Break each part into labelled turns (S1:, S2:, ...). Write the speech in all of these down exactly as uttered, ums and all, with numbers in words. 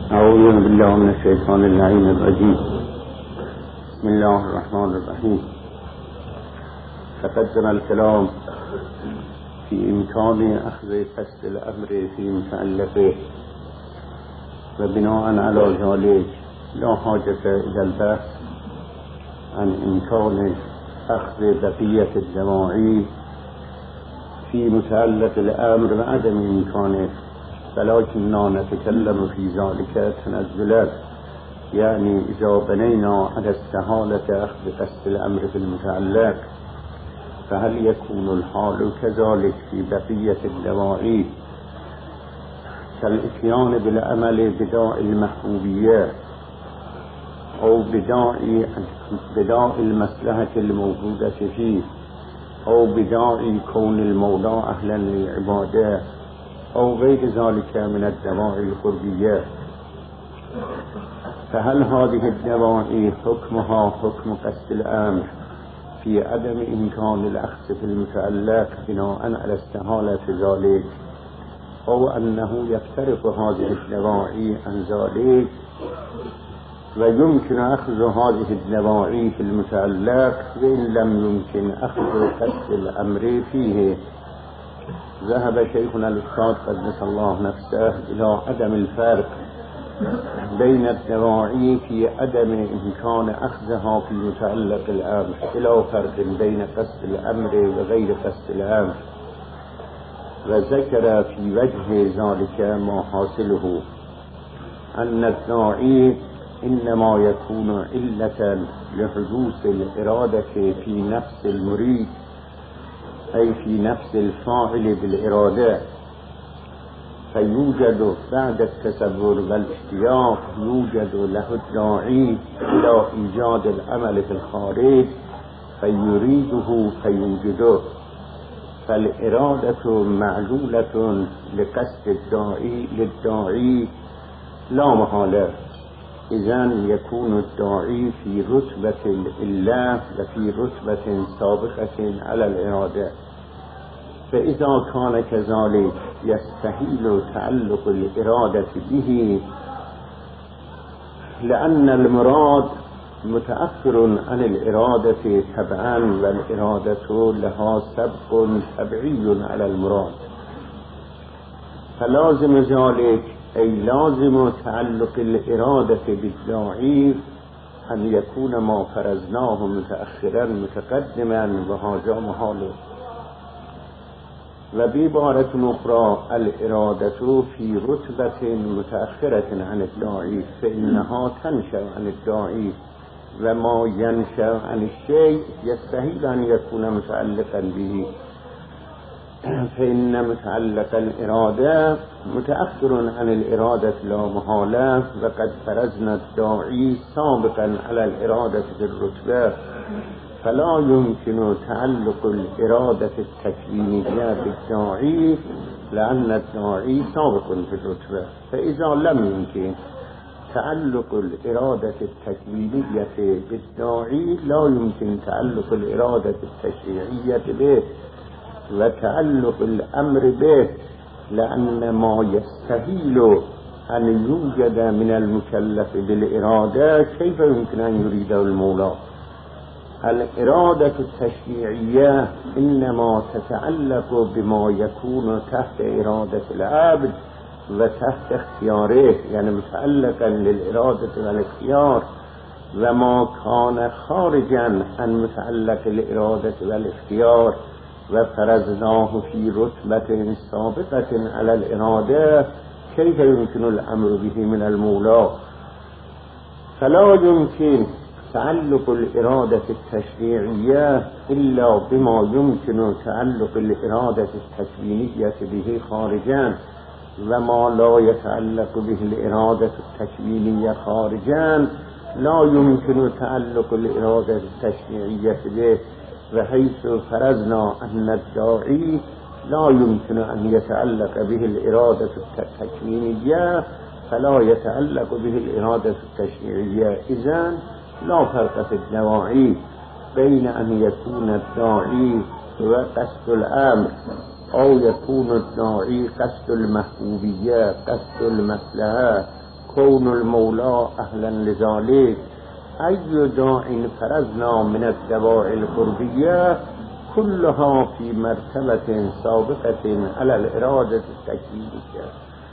S1: أعوذ بالله من الشيطان اللعين الرجيم. بسم الله الرحمن الرحيم. تقدم الكلام في إمكان أخذ فصل الأمر في متعلقه، وبناء على ذلك لا حاجة إلى البحث عن إمكان أخذ بقية الدواعي في متعلق الأمر وعدم إمكانه، ولكننا نتكلم في ذلك تنزلا، يعني إذا بنينا على استحالة أخذ قصد الأمر في المتعلق، فهل يكون الحال كذلك في بقية الدواعي كالإتيان بالعمل بداء المحبوبية أو بداء بداء المصلحة الموجودة فيه، أو بداء كون المولى أهلا للعبادة، أو غير ذلك من الدواعي القربية؟ فهل هذه الدواعي حكمها حكم قصد الأمر في عدم إمكان الأخذ في المتعلق بناء على استحالة ذلك، أو أنه يفترق هذه الدواعي عن ذلك ويمكن أخذ هذه الدواعي في المتعلق وإن لم يمكن أخذ قصد الأمر فيه؟ ذهب شيخنا الأستاذ قدس الله نفسه إلى عدم الفرق بين الدواعي في عدم إمكان أخذها في متعلق الأمر إلى فرق بين قصد الأمر وغير قصد الأمر، وذكر في وجه ذلك ما حاصله أن الداعي إنما يكون علة لحدوث الإرادة في نفس المريد، أي في نفس الفاعل بالإرادة، فيوجد بعد التصور والاشتياق يوجد له الداعي إلى إيجاد العمل في الخارج فيريده فيوجده، فالإرادة معلولة لقصد الداعي للداعي لا محالة. إذن يكون الداعي في رتبة الله وفي رتبة سابقة على الإرادة، فإذا كان كذلك يستحيل تعلق الإرادة به، لأن المراد متأخر عن الإرادة تبعا، والإرادة لها سبق تبعي على المراد، فلازم ذلك أي لازم تعلق الإرادة بالداعي أن يكون ما فرزناه متأخرا متقدما، وهذا محاله. وبعبارة أخرى الإرادة في رتبة متأخرة عن الداعي، فإنها تنشأ عن الداعي، وما ينشأ عن الشيء يستحيل أن يكون متعلقا به، فإن متعلق الإرادة متأخر عن الإرادة لا محالة، وقد فرزنا الداعي سابقا على الإرادة بالرتبة، فلا يمكن تعلق الإرادة التكوينية بالداعي لأن الداعي سابق في الرتبة. فإذا لم يمكن تعلق الإرادة التكوينية بالداعي لا يمكن تعلق الإرادة التشريعية به وتعلق الأمر به، لأن ما يستحيل أن يوجد من المكلف بالإرادة كيف يمكن أن يريده المولى؟ الإرادة التشريعية إنما تتعلق بما يكون تحت إرادة العبد وتحت اختياره، يعني متعلقا للإرادة والاختيار، وما كان خارجا عن متعلق الإرادة والاختيار وفرزناه في رتبة سابقة على الإرادة كيف يمكن الأمر به من المولى؟ فلا يمكن تعلق الإرادة التشريعية إلا بما يمكن تعلق الإرادة التكوينية به خارجا، وما لا يتعلق به الإرادة التكوينية خارجا لا يمكن تعلق الإرادة التشريعية به، بحيث فرضنا أن الداعي لا يمكن أن يتعلق به الإرادة التكوينية فلا يتعلق به الإرادة التشريعية. إذن لا فرق في الدواعي بين أن يكون الداعي هو قصد الأمر أو يكون الداعي قصد المحبوبية، قصد المصلحة، كون المولى أهلا لذلك أي داع فرزنا من الدواعي القربية كلها في مرتبة سابقة على الإرادة التكوينية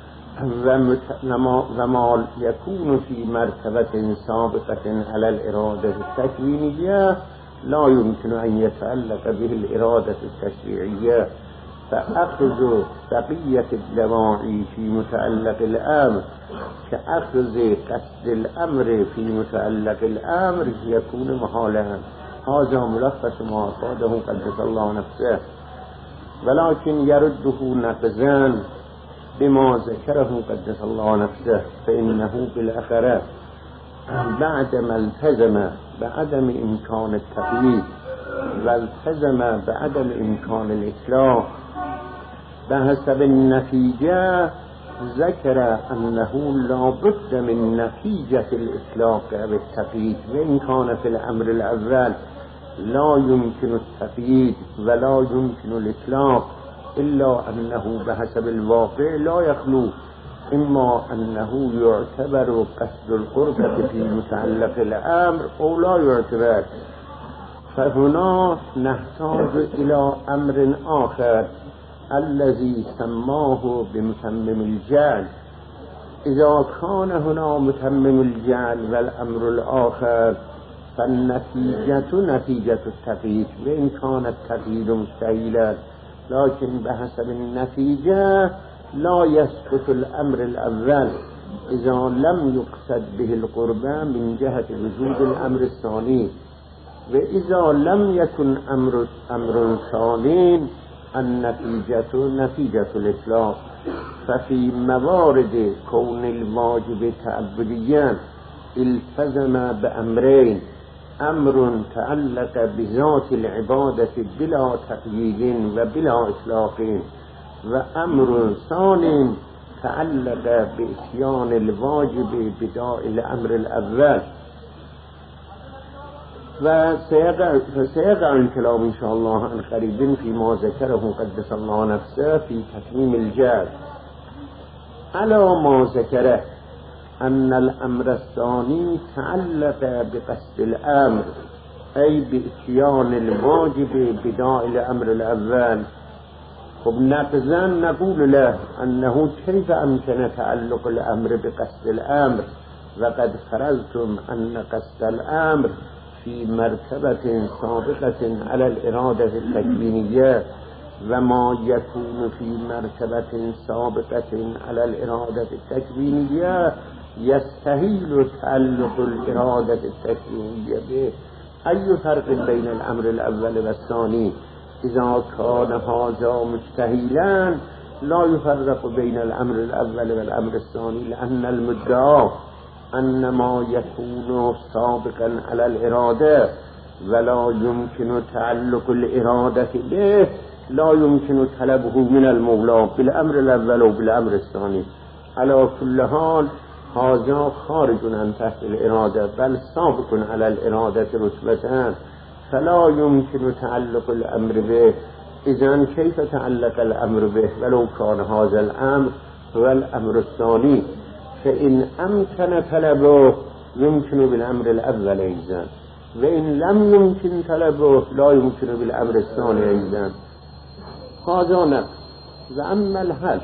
S1: وما يكون في مرتبة سابقة على الإرادة التكوينية لا يمكن أن يتعلق به الإرادة التشريعية. فأخذ بقية الدواعي في متعلق الأمر كأخذ قصد الأمر في متعلق الأمر يكون محالا. هذا ملخص ما أفاده قدس الله نفسه، ولكن يرده نقزا بما ذكره قدس الله نفسه، فإنه بالآخرة بعدما التزم بعدم إمكان التقييد والتزم بعدم إمكان الإطلاق بحسب النتيجة ذكر أنه لا بد من نتيجة الإطلاق بالتقييد، وإن كان في الأمر الأول لا يمكن التقييد ولا يمكن الإطلاق، إلا أنه بحسب الواقع لا يخلو إما أنه يعتبر قصد القربة في متعلق الأمر أو لا يعتبر. فهنا نحتاج إلى أمر آخر الذي سماه بمتمم الجعل. إذا كان هنا متمم الجعل والأمر الآخر فالنتيجة نتيجة التقييد، وإن كان التقييد مستحيلا، لكن بحسب النتيجة لا يسقط الأمر الأول إذا لم يقصد به القربة من جهة وجود الأمر الثاني، وإذا لم يكن أمر أمر ثاني النتيجة نتيجة الإطلاق. ففي موارد كون الواجب تعبديا التزم بأمرين: أمر تعلق بذات العبادة بلا تقييد وبلا إطلاق، وأمر ثاني تعلق بإتيان الواجب بداء الأمر الأول. وسيقع الكلام إن شاء الله عن قريب فيما ذكره قدس الله نفسه في تتميم الجعل على ما ذكره أن الأمر الثاني تعلق بقصد الأمر أي بإتيان الواجب بداء الأمر الأول. خب نقزا نقول له أنه كيف أمكن تعلق الأمر بقصد الأمر وقد فرضتم أن قصد الأمر في مرتبة سابقة على الإرادة التكوينية، وما يكون في مرتبة سابقة على الإرادة التكوينية يستحيل تعلق الإرادة التكوينية به. أي فرق بين الأمر الأول والثاني؟ إذا كان هذا مستحيلا لا يفرق بين الأمر الأول والأمر الثاني، لأن المدعى أن ما يكون سابقا على الإرادة ولا يمكن تعلق الإرادة به لا يمكن طلبه من المولى بالأمر الأول وبالأمر الثاني. على كل حال هذا خارج عن تحت الإرادة بل سابق على الإرادة رتبتان، فلا يمكن تعلق الأمر به. إذن كيف تعلق الأمر به ولو كان هذا الأمر هو الأمر الثاني؟ فإن أمكن طلبه يمكن بالأمر الأول أيضا، وإن لم يمكن طلبه لا يمكن بالأمر الثاني أيضا. هذا نقص. وأما الحل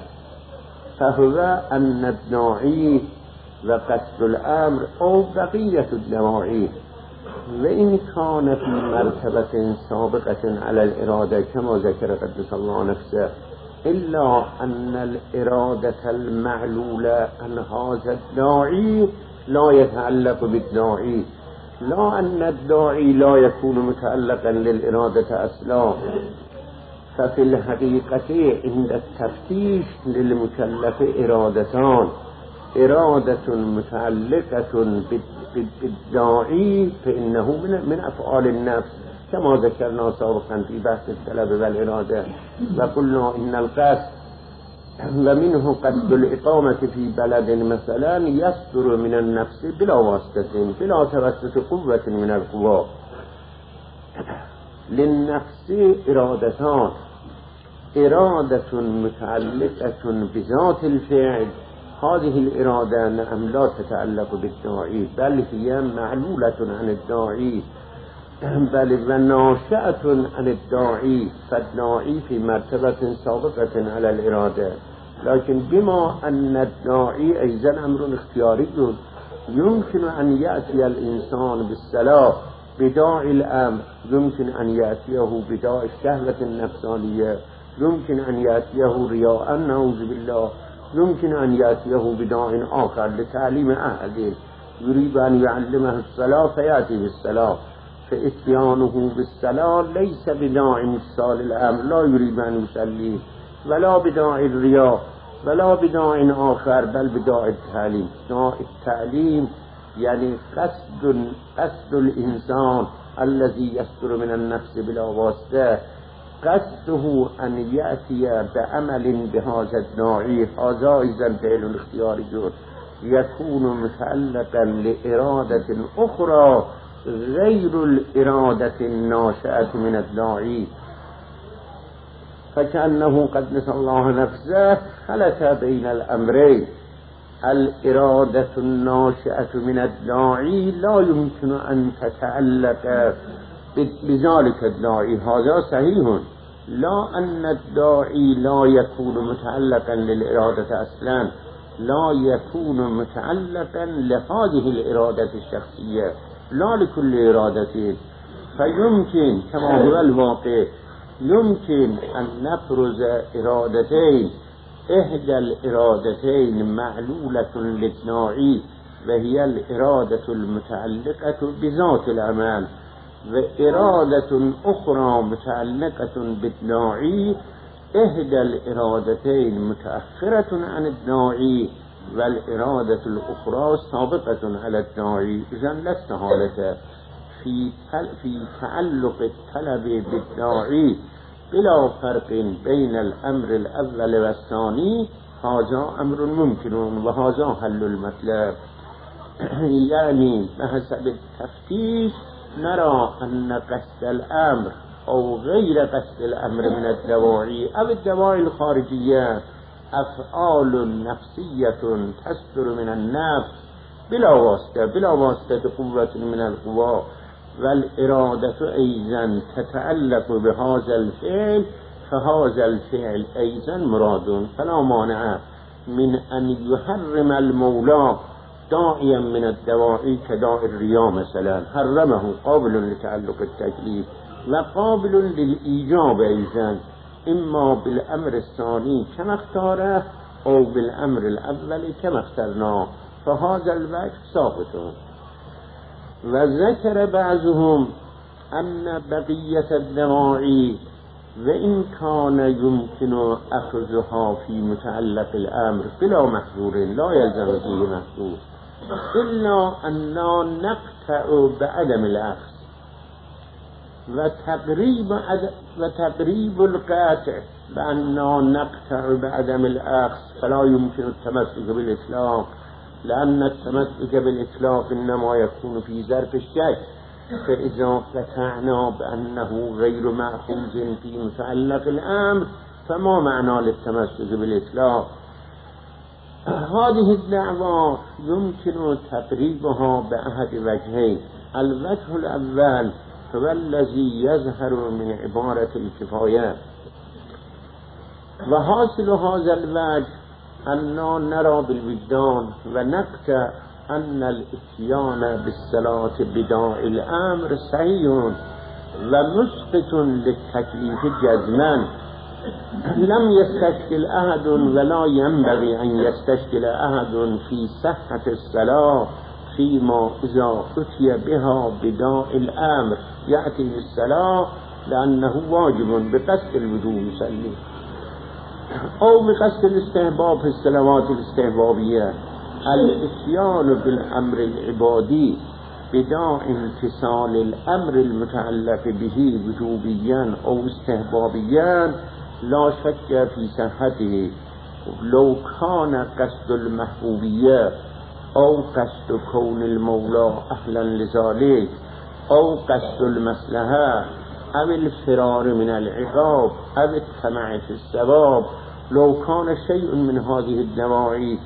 S1: فهو أن الداعي وقصد الأمر أو بقية الدواعي وإن كان في مرتبة سابقة على الإرادة كما ذكر قدس الله نفسه، إلا أن الإرادة المعلولة عن هذا الداعي لا يتعلق بالداعي، لا أن الداعي لا يكون متعلقا للإرادة أصلا. ففي الحقيقة عند التفتيش للمكلف إرادتان: إرادة متعلقة بالداعي فإنه من أفعال النفس كما ذكرنا سابقا في بحث الطلب والإرادة، وقلنا إن القصد ومنه قصد الإقامة في بلد مثلا يصدر من النفس بلا واسطة بلا توسط قوة من القوى. للنفس إرادتان: إرادة متعلقة بذات الفعل هذه الإرادة نعم لا تتعلق بالداعي بل هي معلولة عن الداعي، بل وناشئة عن الداعي، فالداعي في مرتبة سابقة على الإرادة، لكن بما أن الداعي أيضا أمر اختياري يمكن أن يأتي الإنسان بالصلاة بداعي الأمر، يمكن أن يأتيه بداعي الشهوة النفسانية، يمكن أن يأتيه رياء نعوذ بالله، يمكن أن يأتيه بداع آخر لتعليم أحد يريد أن يعلمه الصلاة فيأتي بالصلاة، فإتيانه بالصلاة ليس بداع امتثال الأمر، لا يريد أن يصلي، ولا بداع الرياء ولا بداع آخر، بل بداع التعليم. داع التعليم يعني قصد قصد الإنسان الذي يصدر من النفس بلا واسطة، قصده أن يأتي بعمل بهذا الداعي، هذا إذن فعل اختياري يكون متعلقا لإرادة أخرى غير الإرادة الناشئة من الداعي، فكأنه قد نسى الله نفسه خلط بين الأمرين. الإرادة الناشئة من الداعي لا يمكن أن تتعلق بذلك الداعي، هذا صحيح، لا أن الداعي لا يكون متعلقا للإرادة أصلا، لا يكون متعلقا لهذه الإرادة الشخصية، لا لكل إرادة، فيمكن كما هو الواقع يمكن أن نفرز إرادتين، إحدى الإرادتين معلولة للداعي وهي الإرادة المتعلقة بذات العمل، وإرادة أخرى متعلقة بالداعي، إحدى الإرادتين متأخرة عن الداعي والإرادة الأخرى سابقة على الداعي. إذن لا استحالة في في تعلق الطلب بالداعي بلا فرق بين الأمر الأول والثاني، هذا أمر ممكن وهذا حل المطلب. يعني بحسب التفتيش نرى أن قصد الأمر أو غير قصد الأمر من الدواعي أو الدواعي الخارجية أفعال نفسية تصدر من النفس بلا واسطة بلا واسطة قوة من القوى، والإرادة أيضا تتعلق بهذا الفعل، فهذا الفعل أيضا مراد، فلا مانع من أن يحرم المولى داعيا من الدواعي كداعي الرياء مثلا، حرمه قابل لتعلق التكليف وقابل للإيجاب أيضا، إما بالأمر الثاني كما اختاره أو بالأمر الأول كما اخترناه، فهذا الوجه ساقط. وذكر بعضهم أن بقية الدواعي وإن كان يمكن أخذها في متعلق الأمر بلا محظور لا يلزم فيه محظور، إلا أننا نقطع بعدم الأخذ، وتقريب وتقريب القاطع بأننا نقطع بعدم الأخذ فلا يمكن التمسك بالإطلاق، لأن التمسك بالإطلاق إنما يكون في ظرف الشك، فإذا قطعنا بأنه غير مأخوذ في متعلق الأمر فما معنى للتمسك بالإطلاق؟ هذه الدعوة يمكن تقريبها بأحد وجهين. الوجه الأول هو الذي يظهر من عبارة الكفاية، وحاصل هذا الوجه أننا نرى بالوجدان ونقطع أن الاتيان بالصلاة بداعي الأمر صحيح ومسقط للتكليف جزما، لم يستشكل أحد ولا ينبغي أن يستشكل أحد في صحة الصلاة فيما إذا أتي بها بداعي الأمر، يأتي بالصلاة لأنه واجب بقصد الوضوء يصلي أو بقصد الاستحباب في الصلوات الاستحبابية. الاتيان بالأمر العبادي بداع امتثال الأمر المتعلق به وجوبيا أو استحبابيا لا شك في صحته، لو كان قصد المحبوبية أو قصد كون المولى أهلا لذلك أو قصد المصلحة أو الفرار من العقاب أو الطمع في الثواب، لو كان شيء من هذه الدواعي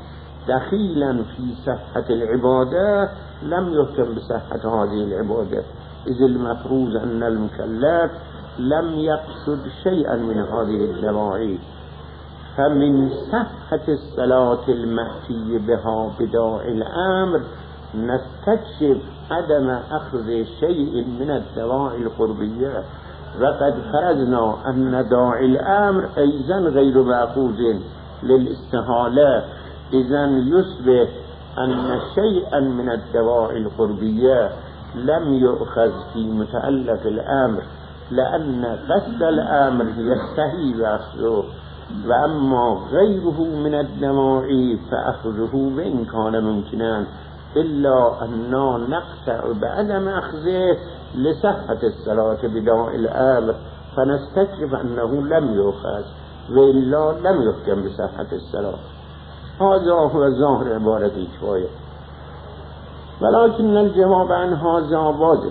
S1: دخيلا في صحة العبادة لم يحكم بصحة هذه العبادة، إذ المفروض أن المكلف لم يقصد شيئا من هذه الدواعي. فمن صحة الصلاة المأتي بها بداعي الأمر نستكشف عدم أخذ شيء من الدواعي القربية، وقد فرضنا أن داعي الأمر أيضا غير مأخوذ للاستحالة، إذن يثبت أن شيئا من الدواعي القربية لم يؤخذ في متعلق الأمر، لأن قصد الأمر يستحيل أخذه، وأما غيره من الدواعي فأخذه وإن كان ممكنا، إلا أننا نقطع بعدم أخذه لصحة الصلاة بداعي الأمر، فنستكشف أنه لم يؤخذ وإلا لم يحكم بصحة الصلاة. هذا هو ظاهر عبارة الكفاية، ولكن الجواب عن هذا واضح،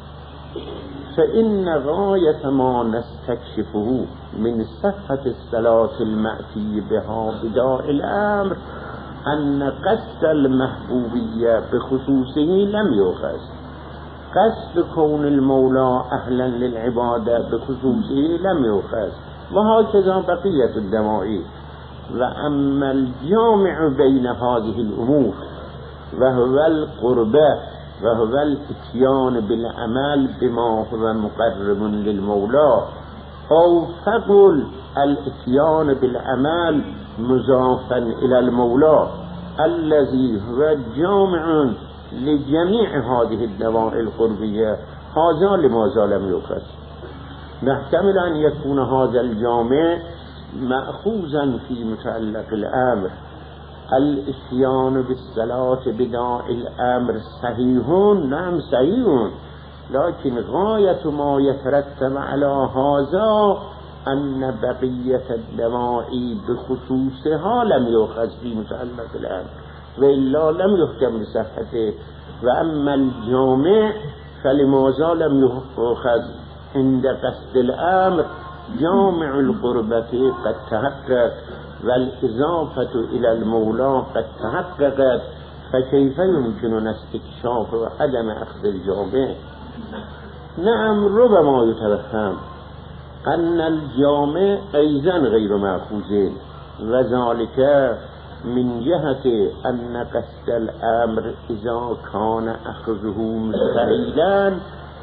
S1: فإن غاية ما نستكشفه من صحة الصلاة المأتي بها بداعي الأمر أن قصد المحبوبية بخصوصه لم يؤخذ، قصد كون المولى أهلا للعبادة بخصوصه لم يؤخذ، وهكذا بقية الدواعي. وأما الجامع بين هذه الأمور وهو القربة وهو الاتيان بالعمل بما هو مقرب للمولى، أو فقل الاتيان بالعمل مضافا إلى المولى الذي هو جامع لجميع هذه الدواعي القربية، هذا لماذا لم يؤخذ؟ نحتمل أن يكون هذا الجامع مأخوذا في متعلق الأمر. الاتيان بالصلاة بداعي الأمر صحيح، نعم صحيح، لكن غاية ما يترتب على هذا أن بقية الدواعي بخصوصها لم يؤخذ في متعلق الأمر، وإلا لم يحكم بصحته. وأما الجامع فلماذا لم يؤخذ عند قصد الأمر؟ جامع القربة قد تحقق والإضافة إلى المولى قد تحققت، فكيف يمكننا استكشاف عدم أخذ الجامع؟ نعم، ربما يتوهم أن الجامع أيضا غير مأخوذ، وذلك من جهة أن قصد الأمر إذا كان أخذه مستحيلا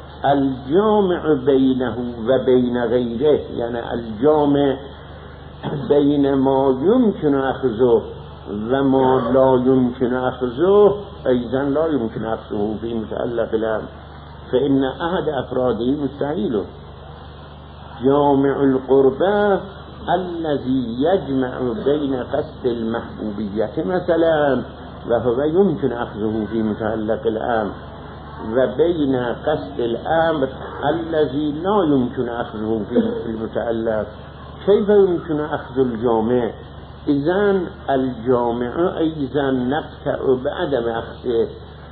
S1: الجامع بينه وبين غيره، يعني الجامع بين ما يمكن أخذه وما لا يمكن أخذه أيضا لا يمكن أخذه في متعلق الأمر، فإن أحد أفراده مستحيل. جامع القربة الذي يجمع بين قصد المحبوبية مثلا وهو يمكن أخذه في متعلق الأمر، وبين قصد الأمر الذي لا يمكن أخذه في المتعلق، كيف يمكن أخذ الجامع؟ إذن الجامع أيضا نقطع بعدم أخذه،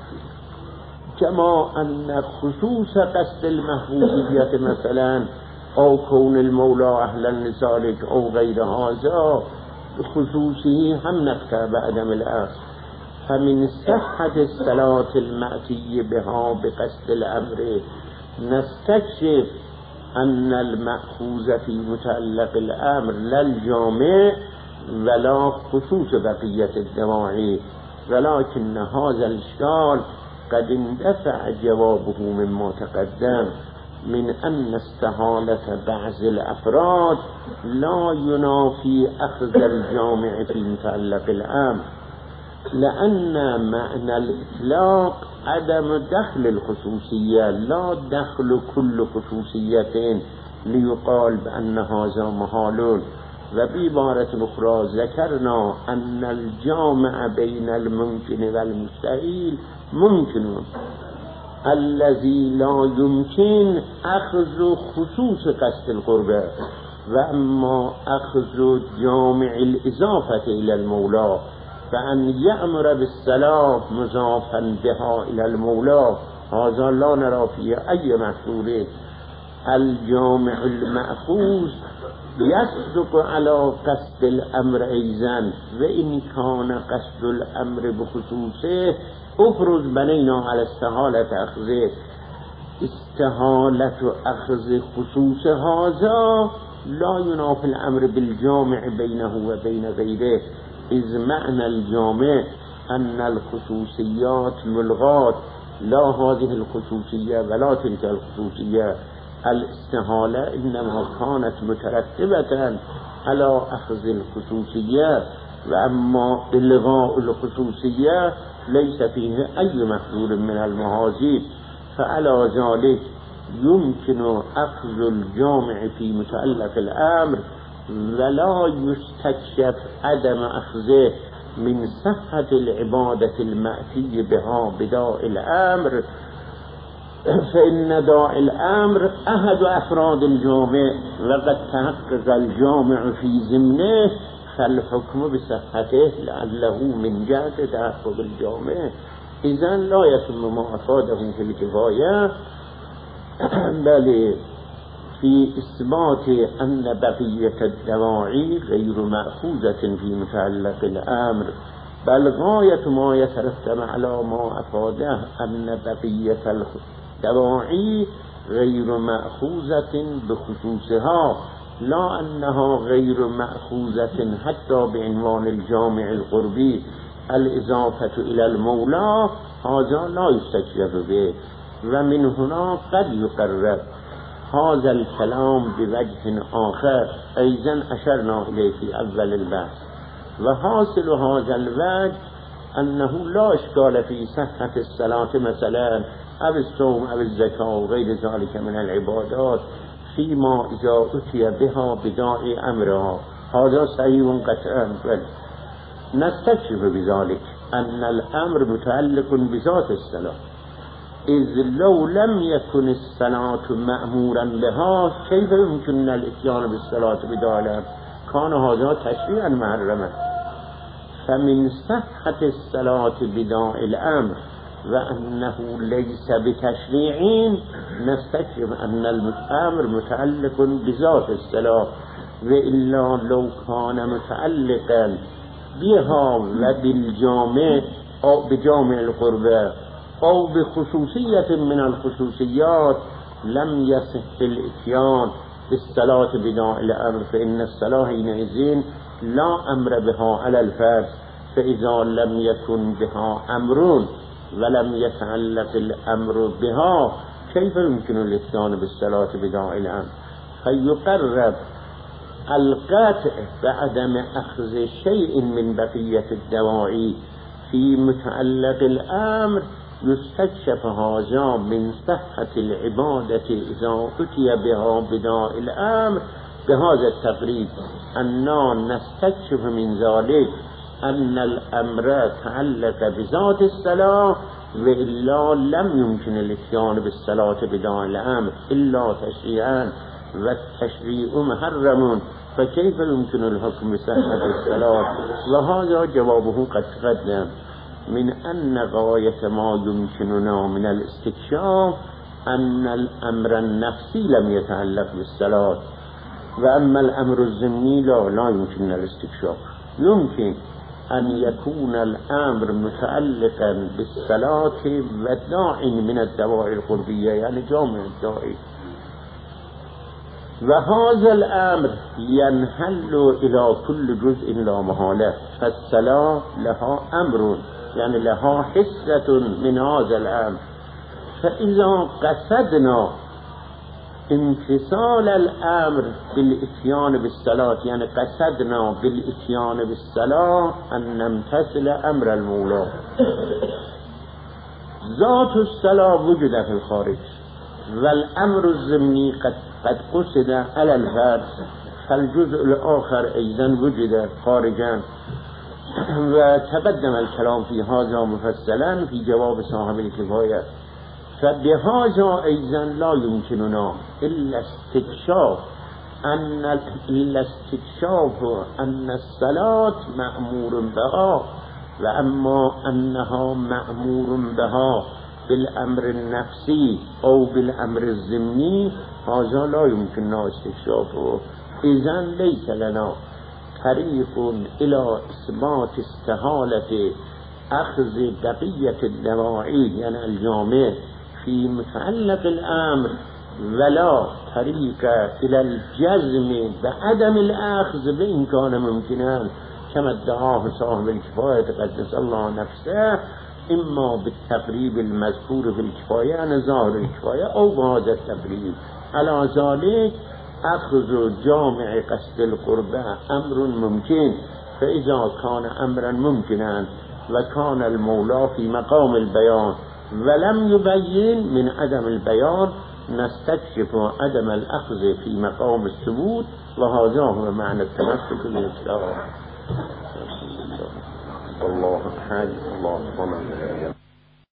S1: كما أن خصوص قصد المحبوبية مثلا أو كون المولى أهلا لذلك أو غير هذا بخصوصه هم نقطع بعدم الأخذ. فمن صحة الصلاة المأتي بها بقصد الأمر نستكشف أن المأخوذ في متعلق الأمر لا الجامع ولا خصوص بقية الدواعي، ولكن هذا الإشكال قد اندفع جوابه مما تقدم من أن استحالة بعض الأفراد لا ينافي أخذ الجامع في متعلق الأمر، لأن معنى الإطلاق عدم دخل الخصوصية لا دخل كل خصوصية ليقال بأن هذا محال. وبعبارة أخرى ذكرنا أن الجامع بين الممكن والمستحيل ممكن، الذي لا يمكن أخذ خصوص قصد القربة، وأما أخذ جامع الإضافة إلى المولى فأن يأمر بالصلاة مضافا بها إلى المولى هذا لا نرى فيه أي محصول، الجامع المأخوذ يصدق على قصد الأمر أيضا وإن كان قصد الأمر بخصوصه افرض بنينا على استحالة أخذه استحالة أخذ خصوص هذا لا ينافي الأمر بالجامع بينه وبين غيره، إذ معنى الجامع أن الخصوصيات ملغات لا هذه الخصوصية ولا تلك الخصوصية. الاستحالة إنما كانت مترتبة على أخذ الخصوصية، وأما إلغاء الخصوصية ليس فيه أي محظور من المحاذير، فعلى ذلك يمكن أخذ الجامع في متعلق الأمر ولا يستكشف عدم أخذه من صحة العبادة المأتي بها بداء الأمر، فإن داء الأمر أحد أفراد الجامع وقد تحقق الجامع في ضمنه، فالحكم بصحته لعله من جهة تحقق الجامع إذن لا يتم ما أفاده في الكفاية، بل في إثبات أن بقية الدواعي غير مأخوذة في متعلق الأمر، بل غاية ما يترتب على ما أفاده أن بقية الدواعي غير مأخوذة بخصوصها، لا أنها غير مأخوذة حتى بعنوان الجامع القربي الإضافة إلى المولى، هذا لا يستكشف به. ومن هنا قد يقرر هذا الكلام بوجه آخر أيضا أشرنا إليه في أول البحث، وحاصل هذا الوجه أنه لا إشكال في صحة الصلاة مثلا أو الصوم أو الزكاة وغير ذلك من العبادات فيما إذا أتي بها بداء أمرها، هذا صحيح قطعا، نستكشف بذلك أن الأمر متعلق بذات الصلاة، إذ لو لم يكن الصلاة مأمورا لها كيف يمكن الاتيان بالصلاة بداء الأمر؟ كان هذا تشريعا محرما. فمن صحة الصلاة بداء الأمر وأنه ليس بتشريع نستكشف أن الأمر متعلق بذات الصلاة، وإلا لو كان متعلقا بها وبالجامع أو بجامع القربة أو بخصوصية من الخصوصيات لم يصح الاتيان بالصلاة بداء الأمر، فإن الصلاة حينئذ لا أمر بها على الفرد، فإذا لم يكن بها أمر ولم يتعلق الأمر بها كيف يمكن الاتيان بالصلاة بداء الأمر؟ فيقرب القطع بعدم أخذ شيء من بقية الدواعي في متعلق الأمر يستكشف هذا من صحة العبادة إذا أتي بها بداء الأمر بهذا التقريب، أننا نستكشف من ذلك أن الأمر تعلق بذات الصلاة، وإلا لم يمكن الاتيان بالصلاة بداء الأمر إلا تشريعا، والتشريع محرم، فكيف يمكن الحكم بصحة الصلاة؟ وهذا جوابه قد تقدم من أن غاية ما يمكننا من الاستكشاف أن الأمر النفسي لم يتعلق بالصلاة، وأما الأمر الضمني لا لا يمكن الاستكشاف. يمكن أن يكون الأمر متعلقا بالصلاة وداع من الدواعي القربية، يعني جامع الداعي، وهذا الأمر ينحل إلى كل جزء لا محالة، فالصلاة لها أمر يعني لها حصة من هذا الأمر، فإذا قصدنا امتثال الأمر بالإتيان بالصلاة، يعني قصدنا بالإتيان بالصلاة أن نمتثل أمر المولى، ذات الصلاة وجد في الخارج، والأمر الضمني قد قد قصد على الفرد، فالجزء الآخر أيضا وجد خارجا، وتقدم الكلام في هذا مفصلا في جواب صاحب الكفاية. فبهذا أيضا لا يمكننا إلا استكشاف أن إلا استكشاف أن الصلاة مأمور بها، وأما أنها مأمور بها بالامر النفسي او بالامر الضمني هذا لا يمكن استكشافه. اذا ليس لنا طريق الى اثبات استحالة اخذ بقية الدواعي يعني الجامع في متعلق الامر، ولا طريق الى الجزم بعدم الاخذ بإن كان ممكنا كما ادعاه صاحب الكفاية قدس الله نفسه، اما بالتقريب المذكور في الكفاية يعني ظاهر الكفاية او بهذا التقريب. على ذلك اخذ جامع قصد القربة امر ممكن، فاذا كان امرا ممكنا وكان المولى في مقام البيان ولم يبين من عدم البيان نستكشف عدم الأخذ في مقام الثبوت، وهذا هو معنى التمسك بالإسلام. الله حي الله صمد.